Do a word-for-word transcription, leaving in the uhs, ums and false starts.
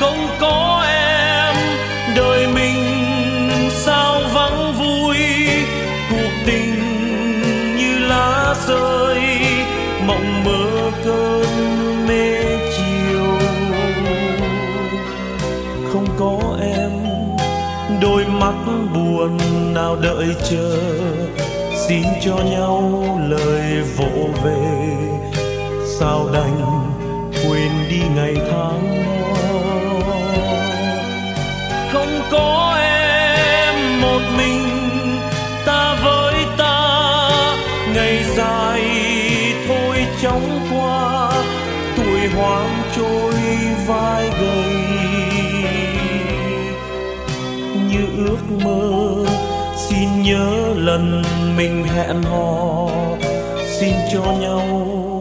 không có em đời mình sao vắng vui. Cuộc tình như lá rơi mộng mơ cơn mê chiều. Không có em đôi mắt buồn nào đợi chờ, xin cho nhau lời vỗ về. Sao đành quên đi ngày tháng đó. Không có em một mình ta với ta, ngày dài thôi chóng qua, tuổi hoang trôi vai gầy. Như ước mơ xin nhớ lần mình hẹn hò, xin cho nhau